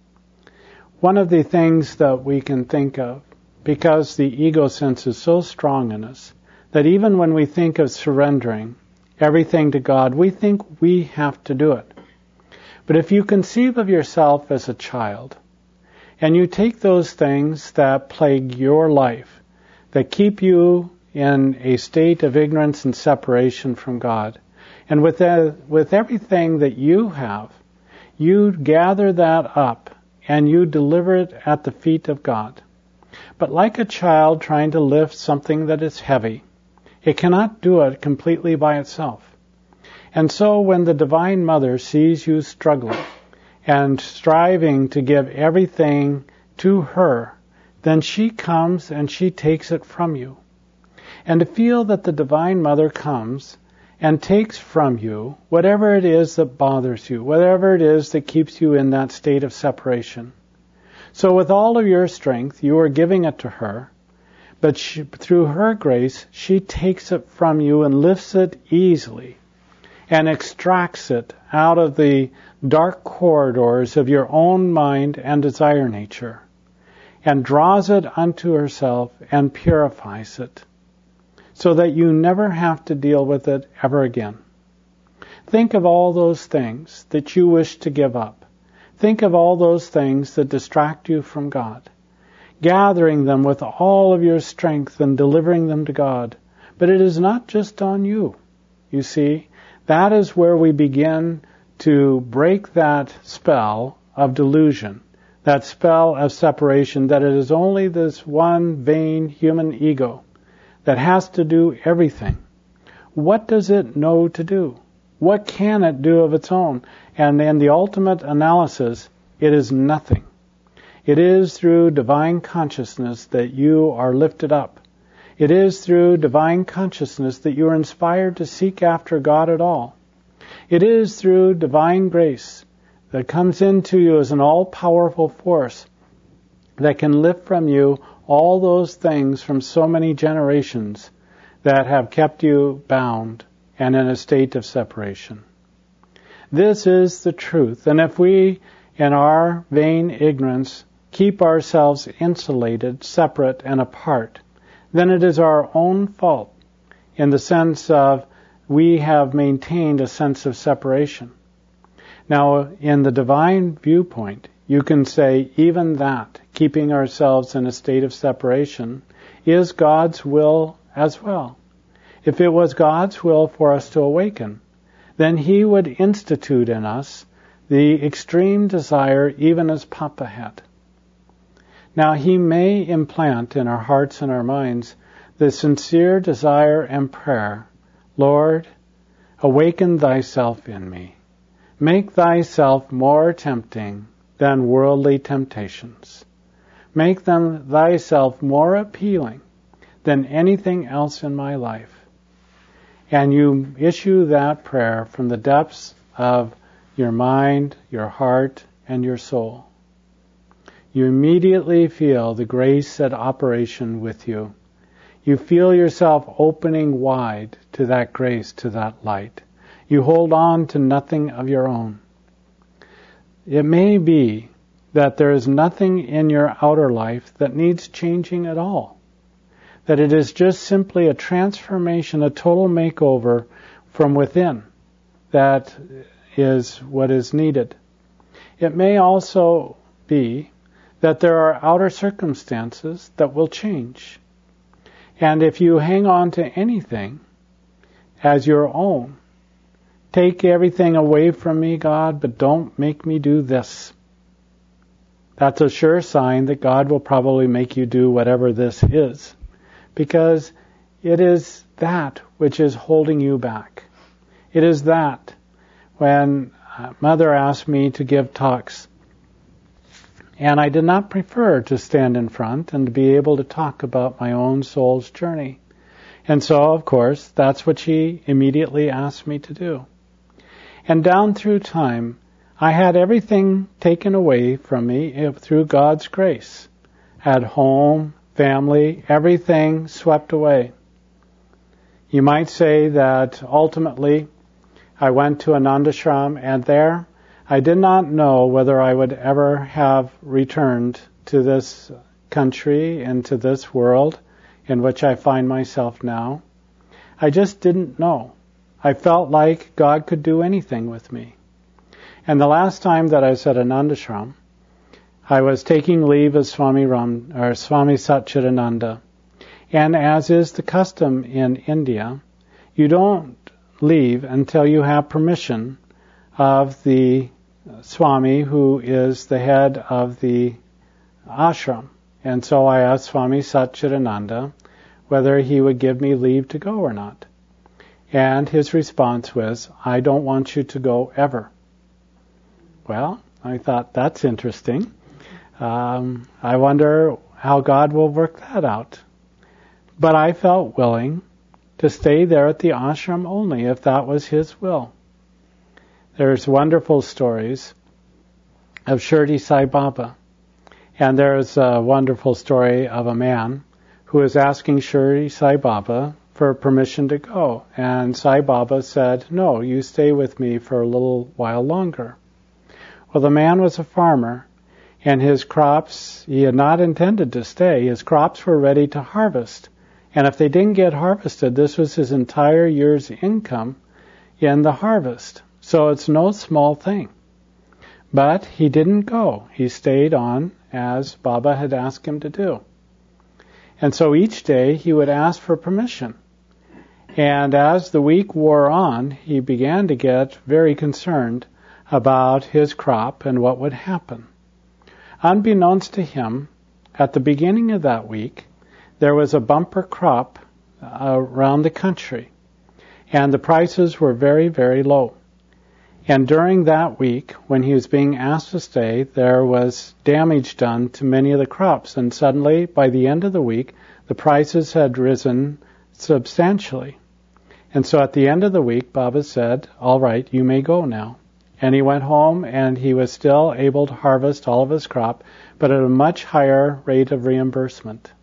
One of the things that we can think of, because the ego sense is so strong in us, that even when we think of surrendering everything to God, we think we have to do it. But if you conceive of yourself as a child, and you take those things that plague your life, that keep you in a state of ignorance and separation from God, and with, the, with everything that you have, you gather that up and you deliver it at the feet of God. But like a child trying to lift something that is heavy, it cannot do it completely by itself. And so when the Divine Mother sees you struggling and striving to give everything to her, then she comes and she takes it from you. And to feel that the Divine Mother comes and takes from you whatever it is that bothers you, whatever it is that keeps you in that state of separation. So with all of your strength, you are giving it to her, but she, through her grace, she takes it from you and lifts it easily and extracts it out of the dark corridors of your own mind and desire nature, and draws it unto herself and purifies it, so that you never have to deal with it ever again. Think of all those things that you wish to give up. Think of all those things that distract you from God, gathering them with all of your strength and delivering them to God. But it is not just on you. You see, that is where we begin to break that spell of delusion, that spell of separation, that it is only this one vain human ego that has to do everything. What does it know to do? What can it do of its own? And in the ultimate analysis, it is nothing. It is through divine consciousness that you are lifted up. It is through divine consciousness that you are inspired to seek after God at all. It is through divine grace that comes into you as an all-powerful force that can lift from you all those things from so many generations that have kept you bound and in a state of separation. This is the truth. And if we, in our vain ignorance, keep ourselves insulated, separate, and apart, then it is our own fault in the sense of we have maintained a sense of separation. Now, in the divine viewpoint, you can say even that keeping ourselves in a state of separation, is God's will as well. If it was God's will for us to awaken, then He would institute in us the extreme desire even as Papa had. Now He may implant in our hearts and our minds the sincere desire and prayer, Lord, awaken Thyself in me. Make Thyself more tempting than worldly temptations. Make them Thyself more appealing than anything else in my life. And you issue that prayer from the depths of your mind, your heart, and your soul. You immediately feel the grace at operation with you. You feel yourself opening wide to that grace, to that light. You hold on to nothing of your own. It may be that there is nothing in your outer life that needs changing at all. That it is just simply a transformation, a total makeover from within that is what is needed. It may also be that there are outer circumstances that will change. And if you hang on to anything as your own, take everything away from me, God, but don't make me do this. That's a sure sign that God will probably make you do whatever this is, because it is that which is holding you back. It is that. When Mother asked me to give talks, and I did not prefer to stand in front and to be able to talk about my own soul's journey. And so, of course, that's what she immediately asked me to do. And down through time, I had everything taken away from me through God's grace. At home, family, everything swept away. You might say that ultimately I went to Anandashram, and there I did not know whether I would ever have returned to this country and to this world in which I find myself now. I just didn't know. I felt like God could do anything with me. And the last time that I was at Anandashram, I was taking leave of Swami Ram, or Swami Satchidananda. And as is the custom in India, you don't leave until you have permission of the Swami who is the head of the ashram. And so I asked Swami Satchidananda whether he would give me leave to go or not. And his response was, I don't want you to go ever. Well, I thought, that's interesting. Um, I wonder how God will work that out. But I felt willing to stay there at the ashram only if that was His will. There's wonderful stories of Shirdi Sai Baba. And there's a wonderful story of a man who is asking Shirdi Sai Baba for permission to go. And Sai Baba said, no, you stay with me for a little while longer. Well, the man was a farmer, and his crops, he had not intended to stay. His crops were ready to harvest. And if they didn't get harvested, this was his entire year's income in the harvest. So it's no small thing. But he didn't go. He stayed on as Baba had asked him to do. And so each day he would ask for permission. And as the week wore on, he began to get very concerned about his crop and what would happen. Unbeknownst to him, at the beginning of that week, there was a bumper crop uh, around the country, and the prices were very, very low. And during that week, when he was being asked to stay, there was damage done to many of the crops, and suddenly, by the end of the week, the prices had risen substantially. And so at the end of the week, Baba said, all right, you may go now. And he went home, and he was still able to harvest all of his crop, but at a much higher rate of reimbursement.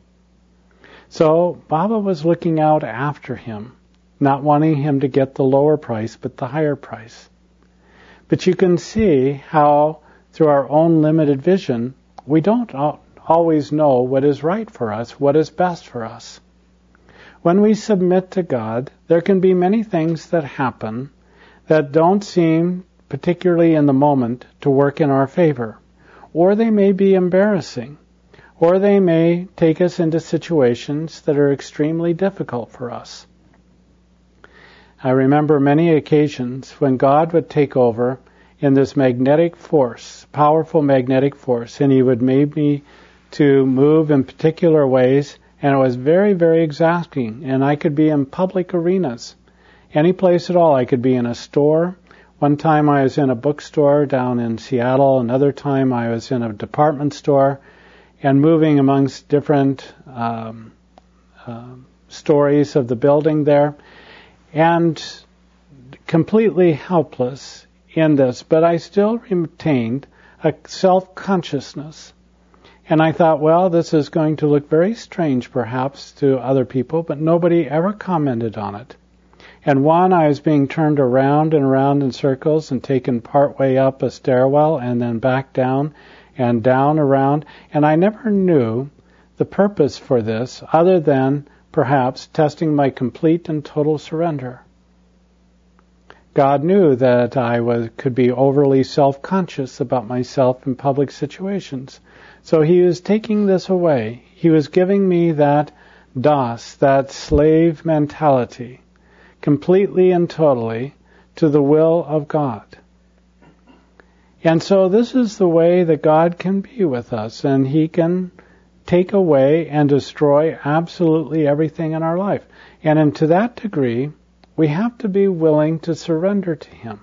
So Baba was looking out after him, not wanting him to get the lower price, but the higher price. But you can see how, through our own limited vision, we don't always know what is right for us, what is best for us. When we submit to God, there can be many things that happen that don't seem, particularly in the moment, to work in our favor. Or they may be embarrassing. or they may take us into situations that are extremely difficult for us. I remember many occasions when God would take over in this magnetic force, powerful magnetic force, and He would make me to move in particular ways, and it was very, very exacting. And I could be in public arenas, any place at all. I could be in a store. One time I was in a bookstore down in Seattle. Another time I was in a department store, and moving amongst different um, uh, stories of the building there, and completely helpless in this, but I still retained a self-consciousness. And I thought, well, this is going to look very strange perhaps to other people, but nobody ever commented on it. And one, I was being turned around and around in circles and taken partway up a stairwell and then back down and down around, and I never knew the purpose for this other than perhaps testing my complete and total surrender. God knew that I was, could be overly self-conscious about myself in public situations. So He was taking this away. He was giving me that das, that slave mentality, completely and totally to the will of God. And so this is the way that God can be with us, and He can take away and destroy absolutely everything in our life. And in, to that degree, we have to be willing to surrender to Him.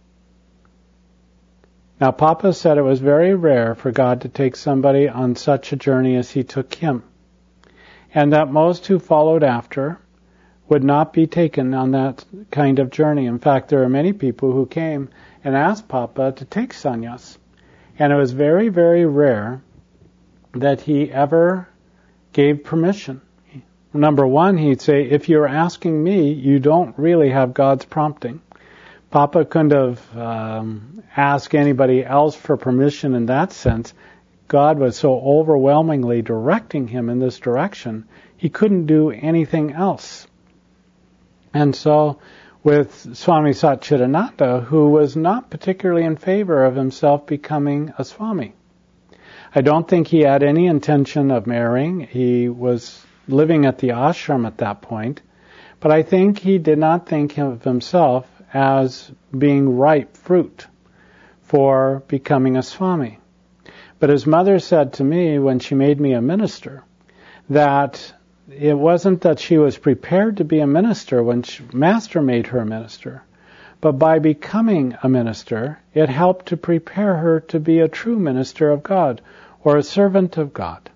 Now, Papa said it was very rare for God to take somebody on such a journey as He took him, and that most who followed after would not be taken on that kind of journey. In fact, there are many people who came and asked Papa to take sannyas, and it was very, very rare that he ever gave permission. Number one, he'd say, if you're asking me, you don't really have God's prompting. Papa couldn't have um, asked anybody else for permission in that sense. God was so overwhelmingly directing him in this direction, he couldn't do anything else. And so with Swami Satchidananda, who was not particularly in favor of himself becoming a Swami. I don't think he had any intention of marrying. He was living at the ashram at that point. But I think he did not think of himself as being ripe fruit for becoming a Swami. But his mother said to me when she made me a minister that it wasn't that she was prepared to be a minister when she, Master made her a minister, but by becoming a minister, it helped to prepare her to be a true minister of God or a servant of God.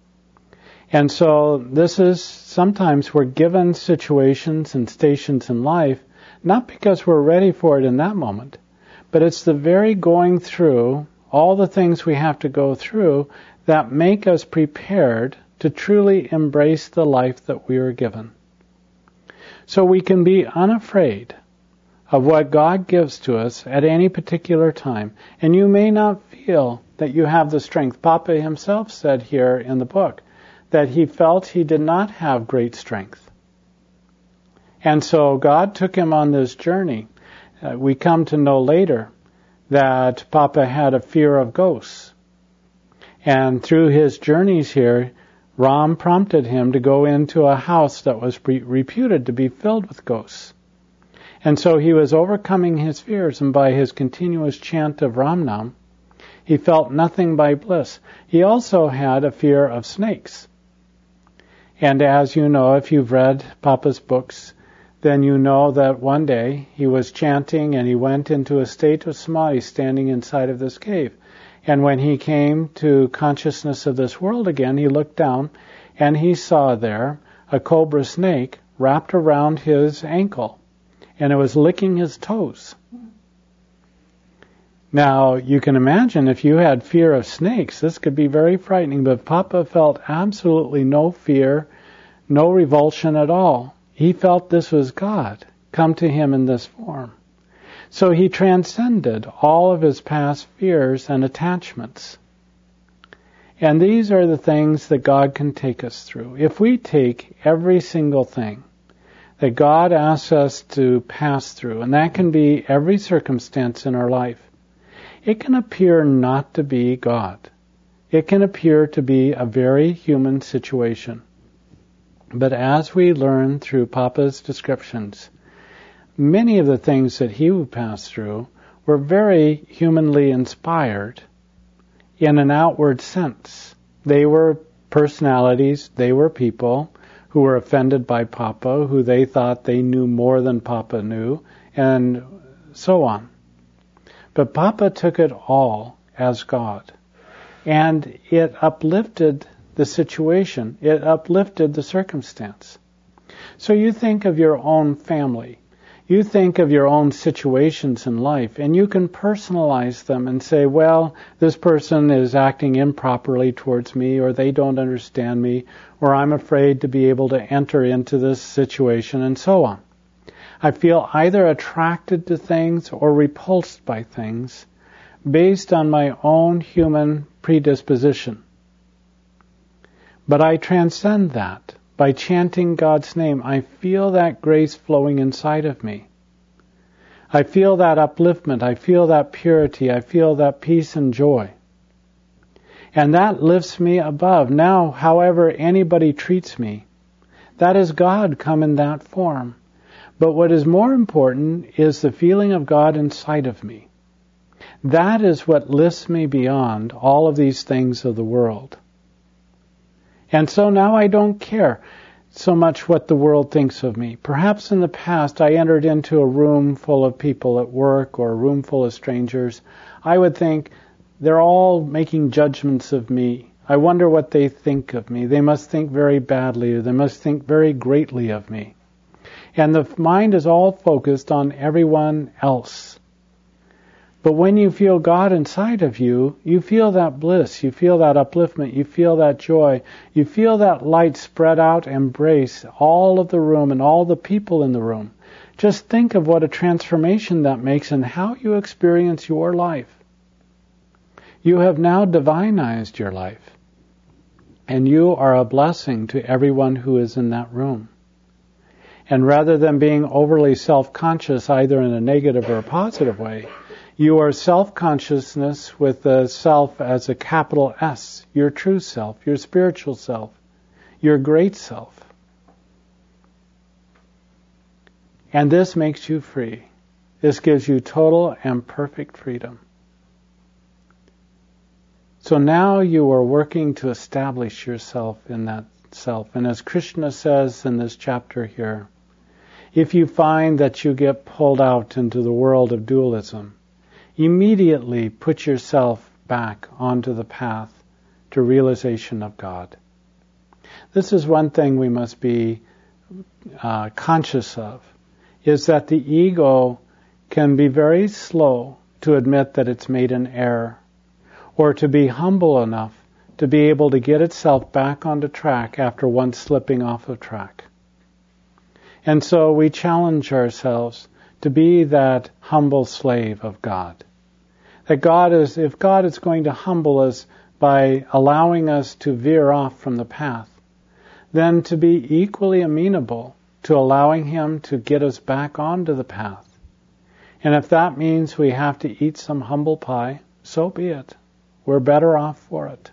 And so this is, sometimes we're given situations and stations in life, not because we're ready for it in that moment, but it's the very going through all the things we have to go through that make us prepared to truly embrace the life that we are given. So we can be unafraid of what God gives to us at any particular time. And you may not feel that you have the strength. Papa himself said here in the book that he felt he did not have great strength. And so God took him on this journey. Uh, we come to know later that Papa had a fear of ghosts. And through his journeys here, Ram prompted him to go into a house that was re- reputed to be filled with ghosts. And so he was overcoming his fears, and by his continuous chant of Ram Nam, he felt nothing but bliss. He also had a fear of snakes. And as you know, if you've read Papa's books, then you know that one day he was chanting and he went into a state of samadhi standing inside of this cave. And when he came to consciousness of this world again, he looked down and he saw there a cobra snake wrapped around his ankle, and it was licking his toes. Now, you can imagine if you had fear of snakes, this could be very frightening, but Papa felt absolutely no fear, no revulsion at all. He felt this was God come to him in this form. So he transcended all of his past fears and attachments. And these are the things that God can take us through. If we take every single thing that God asks us to pass through, and that can be every circumstance in our life, it can appear not to be God. it can appear to be a very human situation. But as we learn through Papa's descriptions, many of the things that he would pass through were very humanly inspired in an outward sense. They were personalities, they were people who were offended by Papa, who they thought they knew more than Papa knew, and so on. But Papa took it all as God, and it uplifted the situation, it uplifted the circumstance. So you think of your own family, you think of your own situations in life, and you can personalize them and say, well, this person is acting improperly towards me, or they don't understand me, or I'm afraid to be able to enter into this situation, and so on. I feel either attracted to things or repulsed by things based on my own human predisposition. But I transcend that. By chanting God's name, I feel that grace flowing inside of me. I feel that upliftment, I feel that purity, I feel that peace and joy. And that lifts me above. Now, however anybody treats me, that is God come in that form. But what is more important is the feeling of God inside of me. That is what lifts me beyond all of these things of the world. And so now I don't care so much what the world thinks of me. Perhaps in the past I entered into a room full of people at work or a room full of strangers. I would think, they're all making judgments of me. I wonder what they think of me. They must think very badly, or they must think very greatly of me. And the mind is all focused on everyone else. But when you feel God inside of you, you feel that bliss, you feel that upliftment, you feel that joy, you feel that light spread out, embrace all of the room and all the people in the room. Just think of what a transformation that makes and how you experience your life. You have now divinized your life, and you are a blessing to everyone who is in that room. And rather than being overly self-conscious, either in a negative or a positive way, you are self-consciousness with the self as a capital S, your true self, your spiritual self, your great self. And this makes you free. This gives you total and perfect freedom. So now you are working to establish yourself in that self. And as Krishna says in this chapter here, if you find that you get pulled out into the world of dualism, immediately put yourself back onto the path to realization of God. This is one thing we must be uh, conscious of, is that the ego can be very slow to admit that it's made an error, or to be humble enough to be able to get itself back onto track after once slipping off of track. And so we challenge ourselves to be that humble slave of God. That God is, if God is going to humble us by allowing us to veer off from the path, then to be equally amenable to allowing Him to get us back onto the path. And if that means we have to eat some humble pie, so be it. We're better off for it.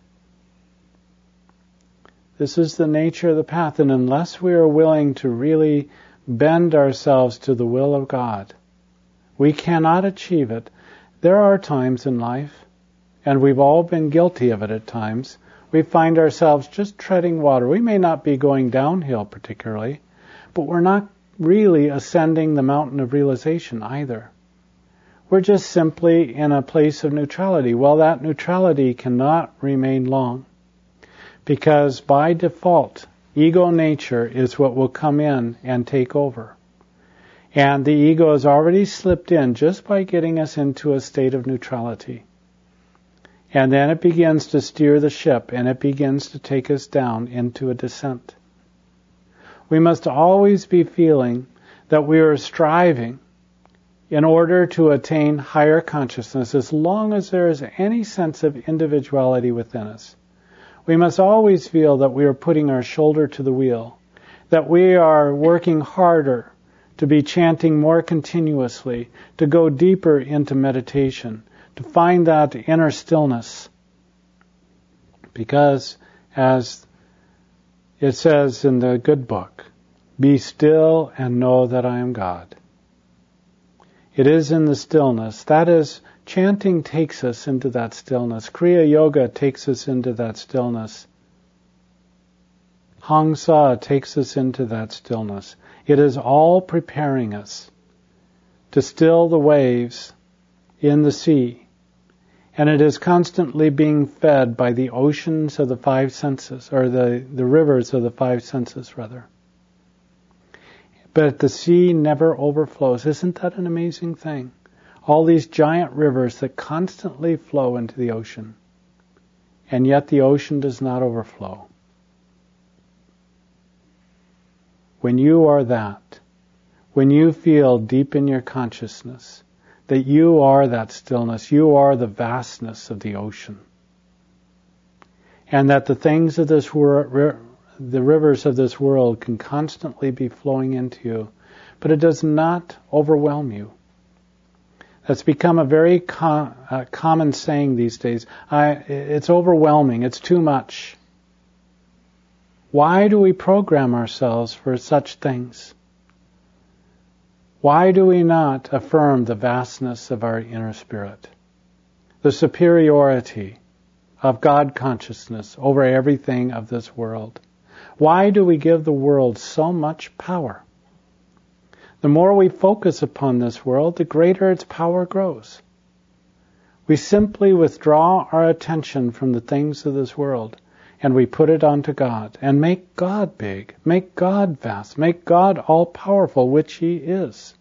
This is the nature of the path, and unless we are willing to really bend ourselves to the will of God, we cannot achieve it. There are times in life, and we've all been guilty of it at times, we find ourselves just treading water. We may not be going downhill particularly, but we're not really ascending the mountain of realization either. We're just simply in a place of neutrality. Well, that neutrality cannot remain long, because by default, ego nature is what will come in and take over. And the ego has already slipped in just by getting us into a state of neutrality. And then it begins to steer the ship, and it begins to take us down into a descent. We must always be feeling that we are striving in order to attain higher consciousness, as long as there is any sense of individuality within us. We must always feel that we are putting our shoulder to the wheel, that we are working harder to be chanting more continuously, to go deeper into meditation, to find that inner stillness. Because, as it says in the good book, be still and know that I am God. It is in the stillness. That is, chanting takes us into that stillness. Kriya Yoga takes us into that stillness. Hang Sa takes us into that stillness. It is all preparing us to still the waves in the sea. And it is constantly being fed by the oceans of the five senses, or the, the rivers of the five senses, rather. But the sea never overflows. Isn't that an amazing thing? All these giant rivers that constantly flow into the ocean. And yet the ocean does not overflow. When you are that, when you feel deep in your consciousness that you are that stillness, you are the vastness of the ocean, and that the things of this world, the rivers of this world can constantly be flowing into you, but it does not overwhelm you. That's become a very com- uh, common saying these days. I, it's overwhelming, it's too much. Why do we program ourselves for such things? Why do we not affirm the vastness of our inner spirit, the superiority of God consciousness over everything of this world? Why do we give the world so much power? The more we focus upon this world, the greater its power grows. We simply withdraw our attention from the things of this world, and we put it onto God, and make God big, make God vast, make God all-powerful, which He is.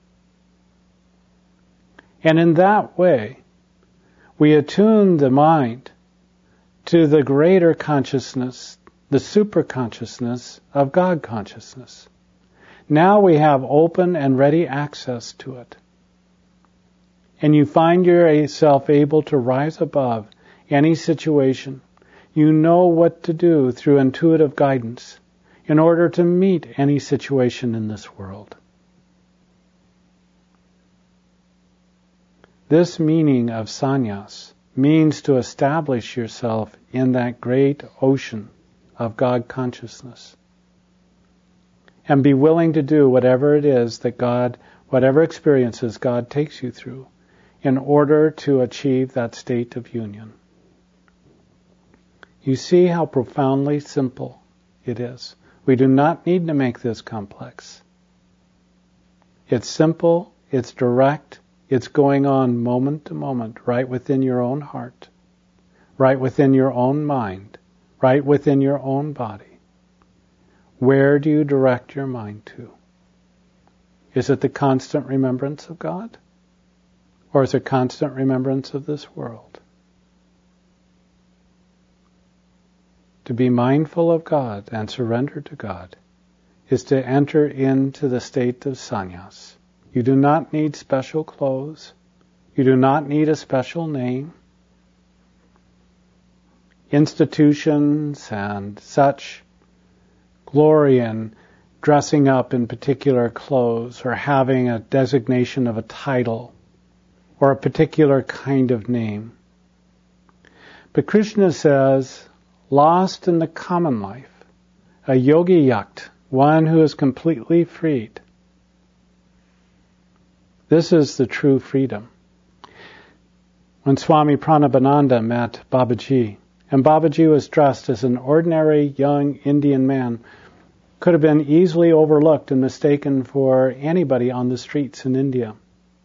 And in that way, we attune the mind to the greater consciousness, the super-consciousness of God consciousness. Now we have open and ready access to it. And you find yourself able to rise above any situation. You know what to do through intuitive guidance in order to meet any situation in this world. This meaning of sannyas means to establish yourself in that great ocean of God consciousness. And be willing to do whatever it is that God, whatever experiences God takes you through in order to achieve that state of union. You see how profoundly simple it is. We do not need to make this complex. It's simple, it's direct, it's going on moment to moment, right within your own heart, right within your own mind, right within your own body. Where do you direct your mind to? Is it the constant remembrance of God? Or is it constant remembrance of this world? To be mindful of God and surrender to God is to enter into the state of sannyas. You do not need special clothes. You do not need a special name. Institutions and such glory in dressing up in particular clothes or having a designation of a title or a particular kind of name. But Krishna says, lost in the common life, a yogi yakt, one who is completely freed. This is the true freedom. When Swami Pranabhananda met Babaji, and Babaji was dressed as an ordinary young Indian man, could have been easily overlooked and mistaken for anybody on the streets in India.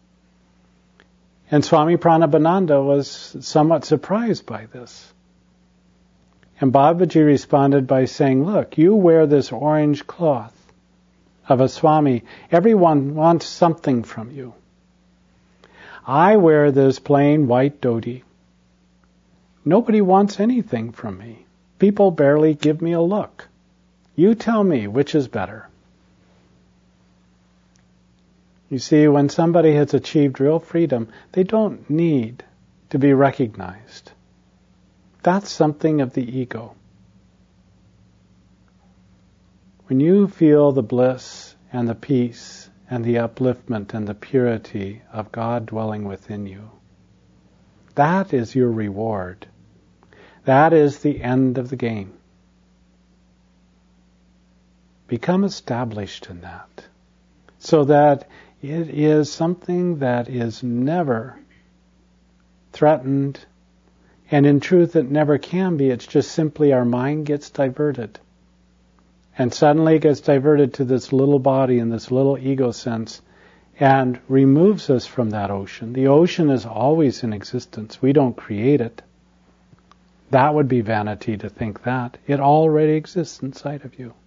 And Swami Pranabhananda was somewhat surprised by this. And Babaji responded by saying, look, you wear this orange cloth of a Swami. Everyone wants something from you. I wear this plain white dhoti. Nobody wants anything from me. People barely give me a look. You tell me which is better. You see, when somebody has achieved real freedom, they don't need to be recognized. That's something of the ego. When you feel the bliss and the peace and the upliftment and the purity of God dwelling within you, that is your reward. That is the end of the game. Become established in that, so that it is something that is never threatened, and in truth it never can be. It's just simply our mind gets diverted. And suddenly it gets diverted to this little body and this little ego sense and removes us from that ocean. The ocean is always in existence. We don't create it. That would be vanity to think that. It already exists inside of you.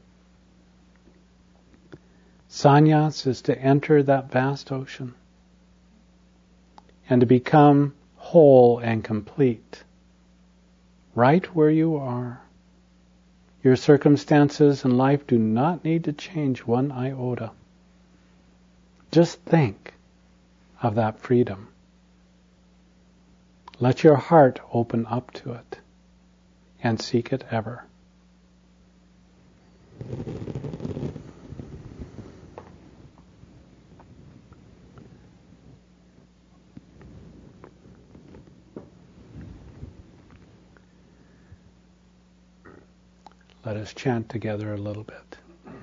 Sannyas is to enter that vast ocean and to become whole and complete right where you are. Your circumstances in life do not need to change one iota. Just think of that freedom. Let your heart open up to it and seek it ever. Let us chant together a little bit.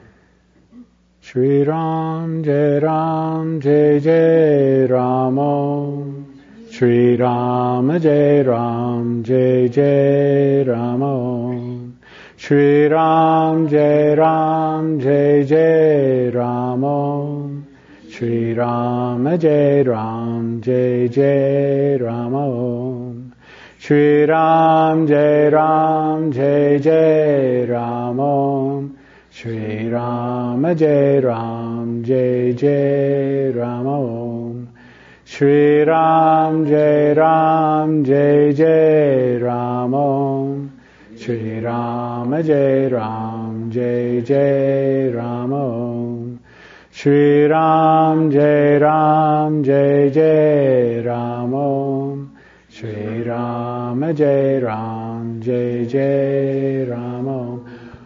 Shri Ram, Jai Ram, Jai Jai Ram Om. Shri Ram, Jai Ram, Jai Jai Ram Om. Shri Ram, Jai Ram, Jai Jai Ram Om. Shri Ram, Jai Ram, Jai Jai Ram Om. Shri Ram, Jai Ram, Jai Jai Ram Om. Shri Ram, Jai Ram, Jai Jai Ram Om. Shri Ram, Jai Ram, Jai Jai Ram Om. Shri Ram, Jai Ram, Jai Jai Ram Om. Shri Ram, Jai Ram, Jai Jai Ram Om. Shri Ram, Jai Ram, Jai Jai Ram Om.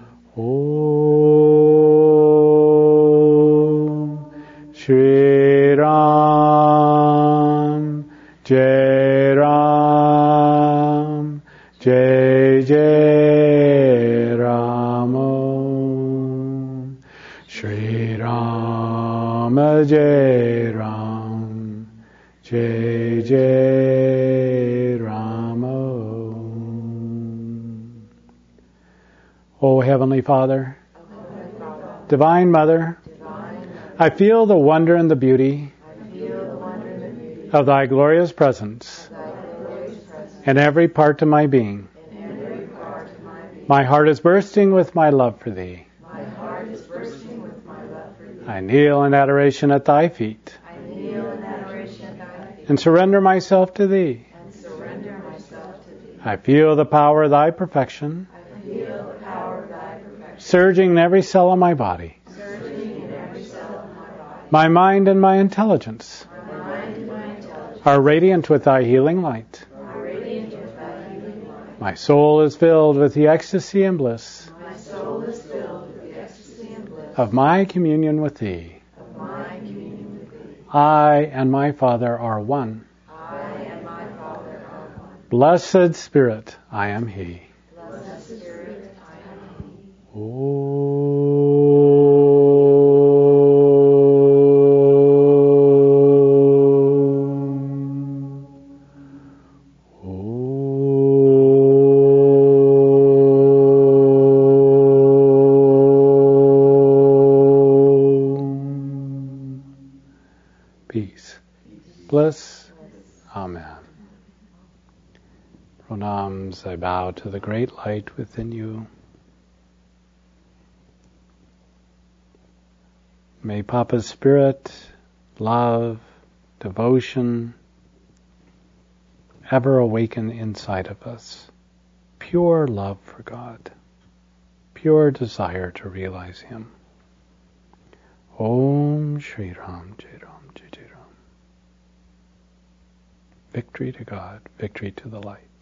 Om Shri Ram, Jai Ram, Jai Jai Ram Om. Shri Ram, Jai Ram, Jai Jai Ram Om. O Heavenly Father, Heavenly Father, Divine Mother, Divine Mother, I feel the wonder and the beauty I feel the wonder and the beauty of Thy glorious presence of Thy glorious presence in every part of my being. in every part of my being. My heart is bursting with my love for Thee. My heart is bursting with my love for Thee. I kneel in adoration at Thy feet I kneel in adoration at Thy feet and surrender myself to Thee. and surrender myself to Thee. I feel the power of Thy perfection I feel the power of Thy perfection surging in every cell of my body. surging in every cell of my body. My mind and my intelligence My mind and my intelligence are radiant with Thy healing light. are radiant with Thy healing light. My soul is filled with the ecstasy and bliss My soul is filled with the ecstasy and bliss of my communion with Thee. of my communion with Thee. I and my Father are one. I and my Father are one. Blessed Spirit, I am He. Blessed Spirit, I am He. Peace, bliss, Amen. Pranams, I bow to the great light within you. May Papa's spirit, love, devotion ever awaken inside of us. Pure love for God. Pure desire to realize Him. Om Shri Ram, Jai Ram, Jai Jai Ram. Victory to God, victory to the light.